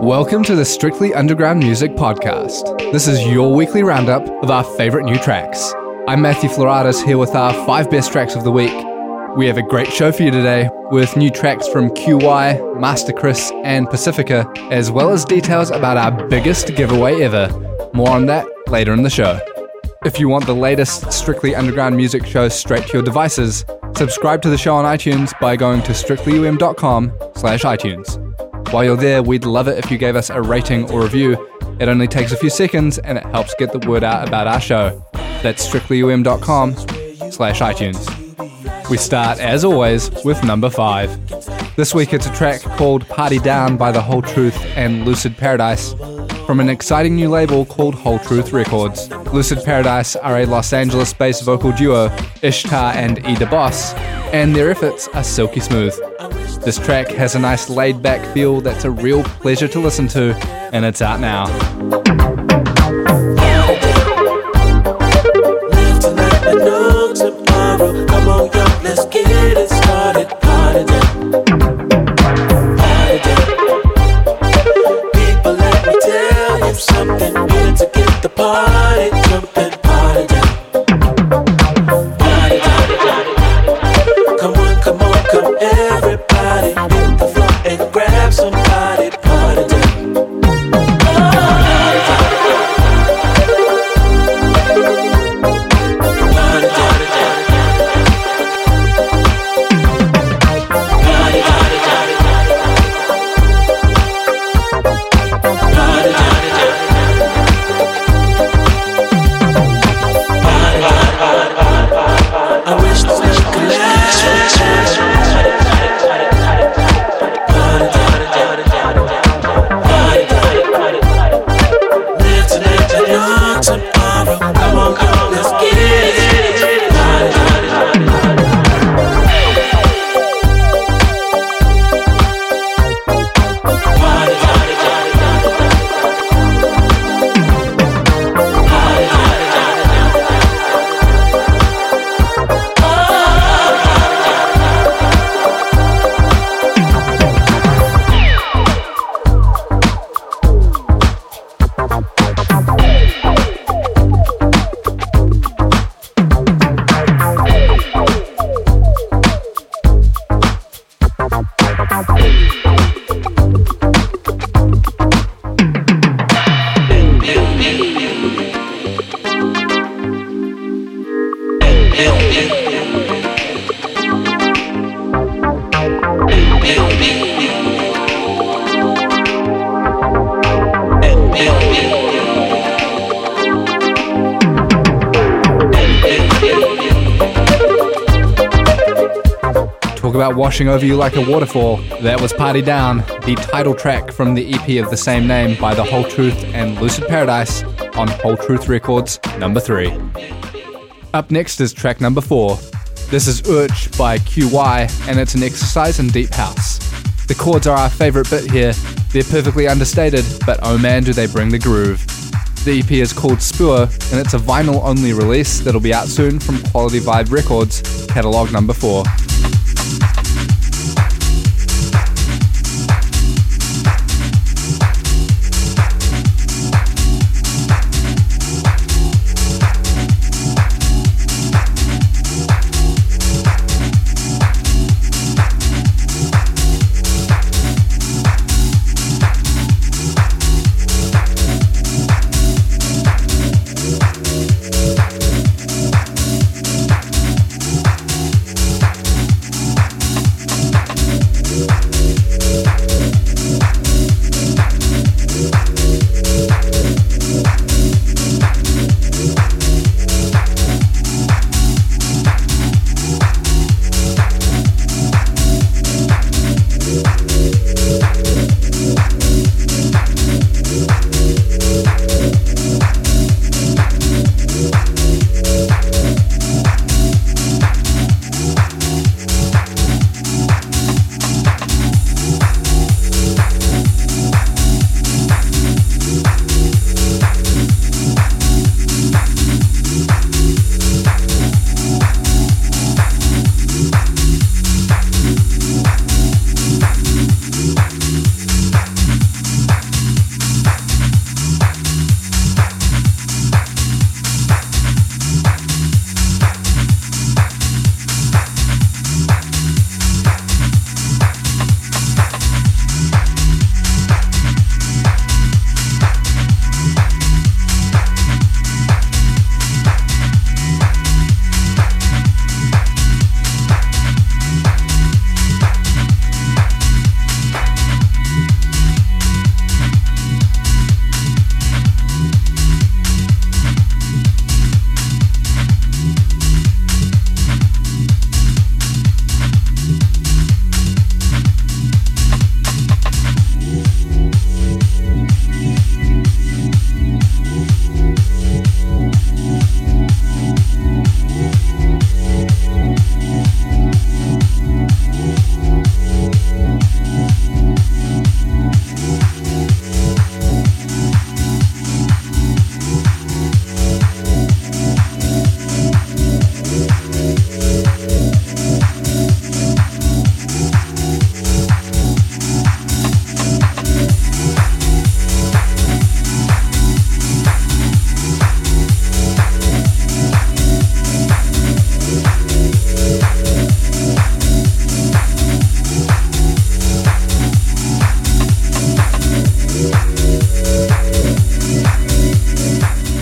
Welcome to the Strictly Underground Music Podcast. This is your weekly roundup of our favourite new tracks. I'm Matthew Floratis here with our 5 best tracks of the week. We have a great show for you today with new tracks from QY, Master Chris and Pacifica, as well as details about our biggest giveaway ever. More on that later in the show. If you want the latest Strictly Underground music shows straight to your devices, subscribe to the show on iTunes by going to strictlyum.com/iTunes. While you're there, we'd love it if you gave us a rating or review. It only takes a few seconds and it helps get the word out about our show. That's strictlyum.com/iTunes. We start, as always, with number 5. This week it's a track called Party Down by The Whole Truth and Lucid Paradise from an exciting new label called Whole Truth Records. Lucid Paradise are a Los Angeles-based vocal duo, Ishtar and Ida Boss, and their efforts are silky smooth. This track has a nice laid-back feel that's a real pleasure to listen to, and it's out now. Let's get it started, party down. People, let me tell you something. Good to get the party jumping, party down. Party down. Come on, come everybody. Hit the floor and grab somebody, party down. Talk about washing over you like a waterfall. That was Party Down, the title track from the EP of the same name by The Whole Truth and Lucid Paradise on Whole Truth Records, number 3. Up next is track number 4. This is Urch by QY, and it's an exercise in deep house. The chords are our favourite bit here. They're perfectly understated, but oh man do they bring the groove. The EP is called Spur, and it's a vinyl-only release that'll be out soon from Quality Vibe Records, catalogue number 4.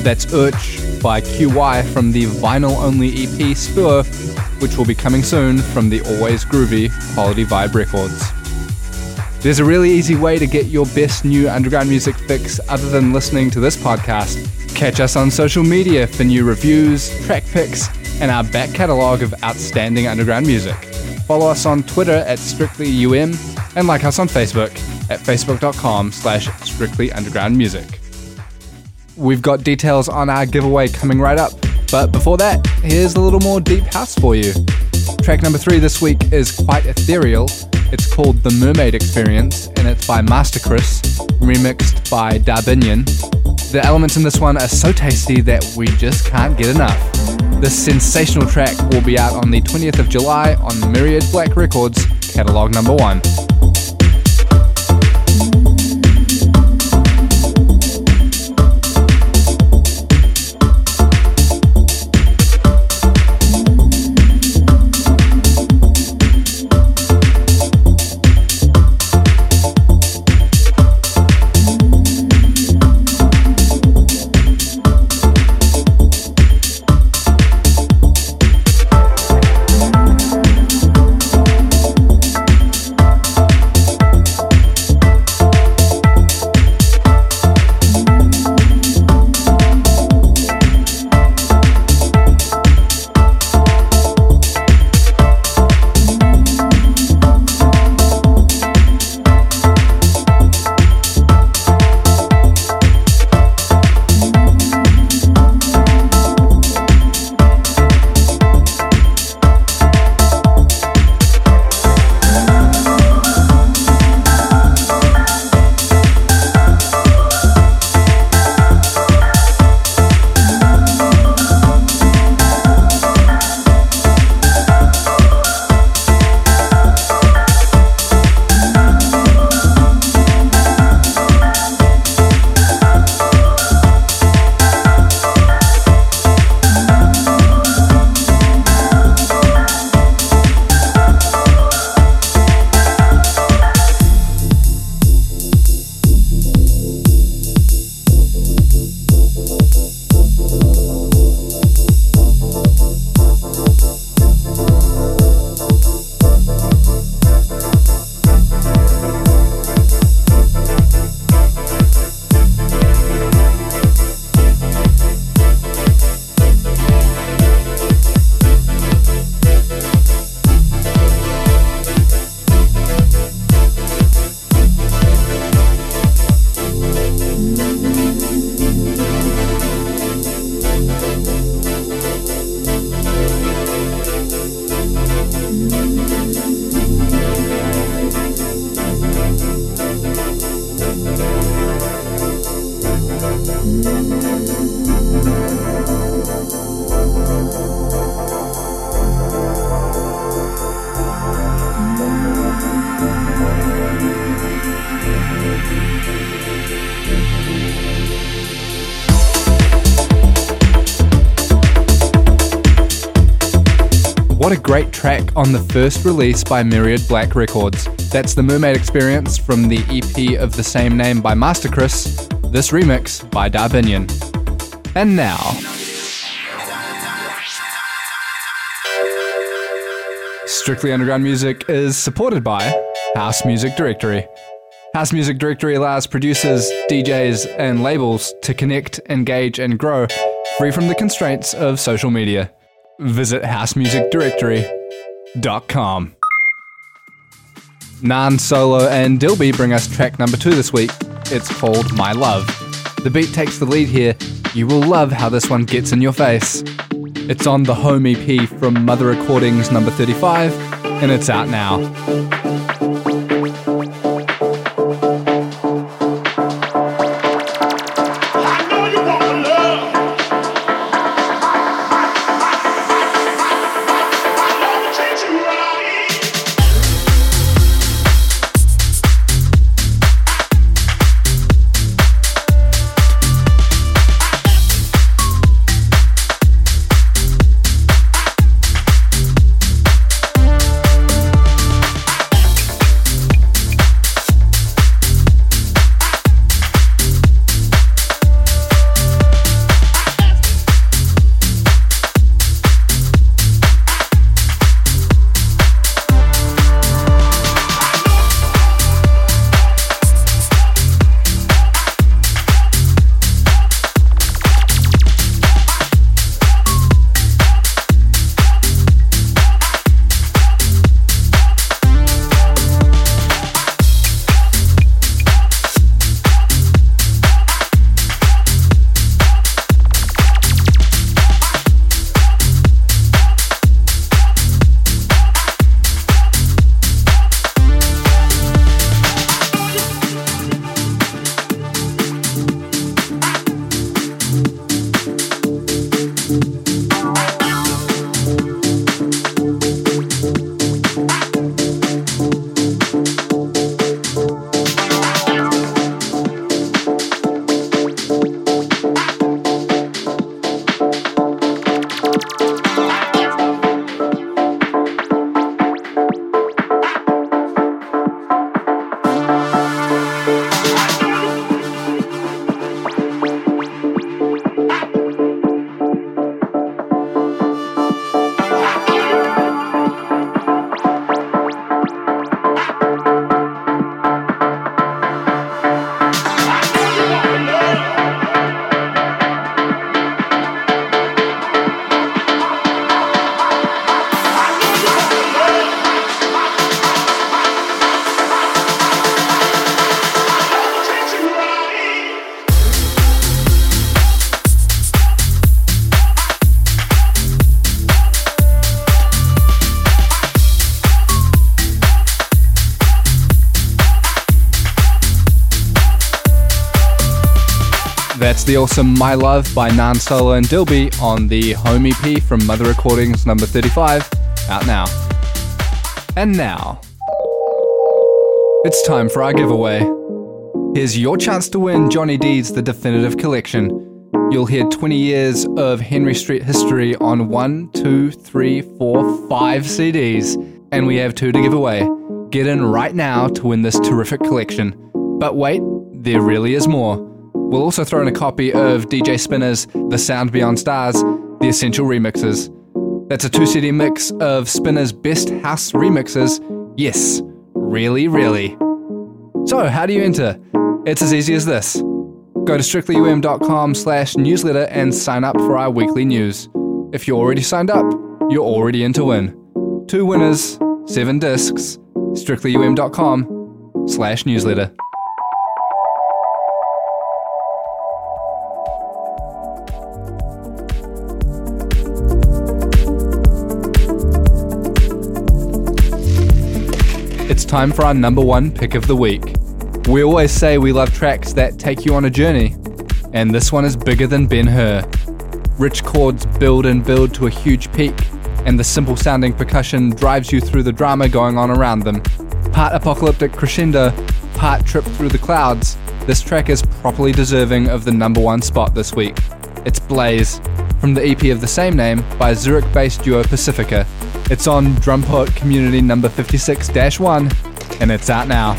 That's Urch by QY from the vinyl-only EP Spur, which will be coming soon from the always groovy Quality Vibe Records. There's a really easy way to get your best new underground music fix other than listening to this podcast. Catch us on social media for new reviews, track picks, and our back catalogue of outstanding underground music. Follow us on Twitter at StrictlyUM and like us on Facebook at facebook.com/strictlyundergroundmusic. We've got details on our giveaway coming right up, but before that, here's a little more deep house for you. Track number 3 this week is quite ethereal. It's called The Mermaid Experience, and it's by Master Chris, remixed by Darbinian. The elements in this one are so tasty that we just can't get enough. This sensational track will be out on the 20th of July on Myriad Black Records, catalog number 1. What a great track on the first release by Myriad Black Records. That's The Mermaid Experience from the EP of the same name by Master Chris, this remix by Darbinian. And now, Strictly Underground Music is supported by House Music Directory. House Music Directory allows producers, DJs, and labels to connect, engage, and grow free from the constraints of social media. Visit housemusicdirectory.com. Nan Solo and Dilby bring us track number 2 this week. It's called My Love. The beat takes the lead here. You will love how this one gets in your face. It's on the home EP from Mother Recordings number 35, and it's out now. That's the awesome My Love by Nan Solo and Dilby on the home EP from Mother Recordings number 35, out now. And now, it's time for our giveaway. Here's your chance to win Johnny D's The Definitive Collection. You'll hear 20 years of Henry Street history on 5 CDs, and we have 2 to give away. Get in right now to win this terrific collection. But wait, there really is more. We'll also throw in a copy of DJ Spinner's The Sound Beyond Stars, The Essential Remixes. That's a 2 CD mix of Spinner's best house remixes. Yes, really, really. So, how do you enter? It's as easy as this. Go to strictlyum.com/newsletter and sign up for our weekly news. If you're already signed up, you're already in to win. 2 winners, 7 discs, strictlyum.com/newsletter. It's time for our number 1 pick of the week. We always say we love tracks that take you on a journey, and this one is bigger than Ben-Hur. Rich chords build and build to a huge peak, and the simple sounding percussion drives you through the drama going on around them. Part apocalyptic crescendo, part trip through the clouds, this track is properly deserving of the number 1 spot this week. It's Blaze, from the EP of the same name by Zurich-based duo Pacifica. It's on Drum Poet Community number 56-1, and it's out now.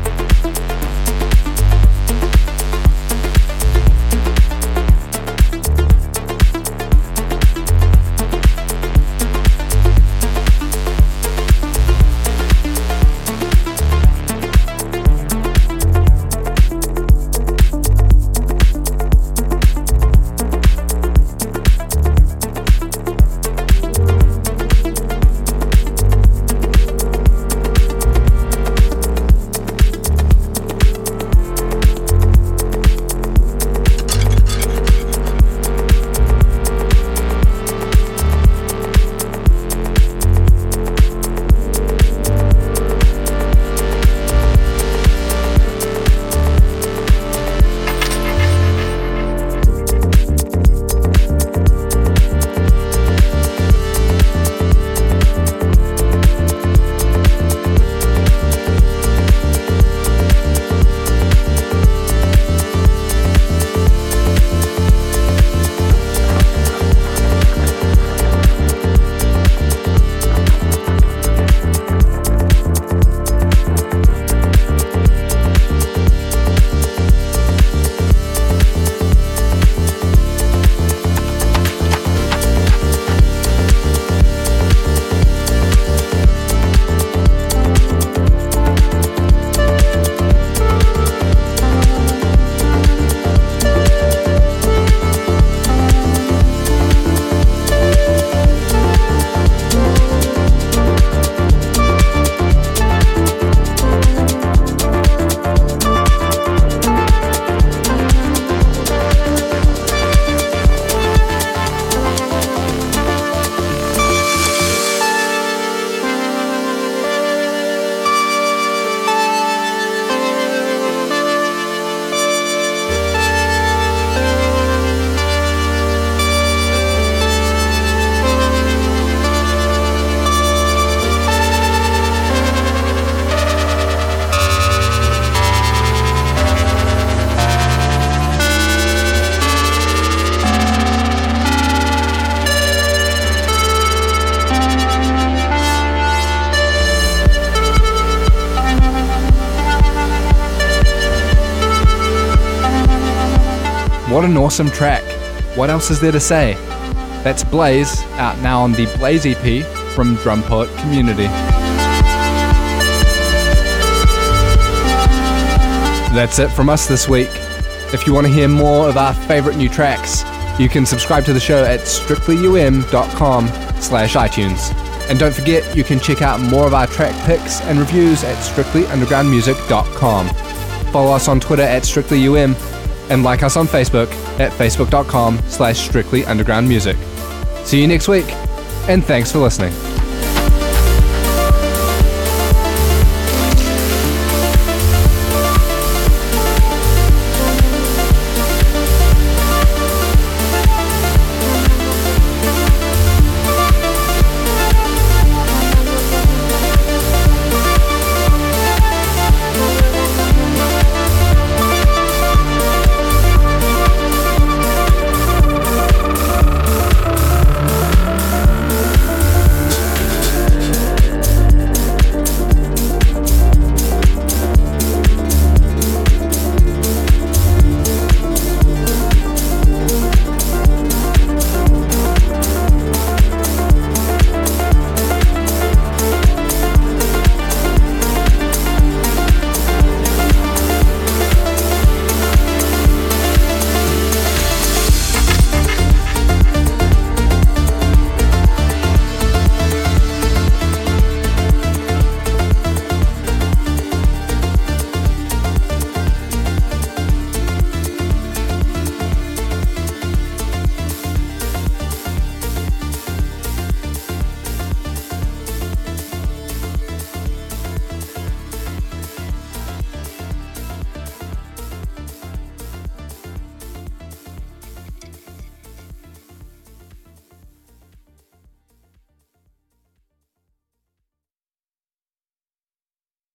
What an awesome track. What else is there to say? That's Blaze, out now on the Blaze EP from Drum Poet Community. That's it from us this week. If you want to hear more of our favorite new tracks, you can subscribe to the show at strictlyum.com/iTunes. And don't forget, you can check out more of our track picks and reviews at strictlyundergroundmusic.com. Follow us on Twitter at strictlyum, and like us on Facebook at facebook.com/strictlyundergroundmusic. See you next week, and thanks for listening.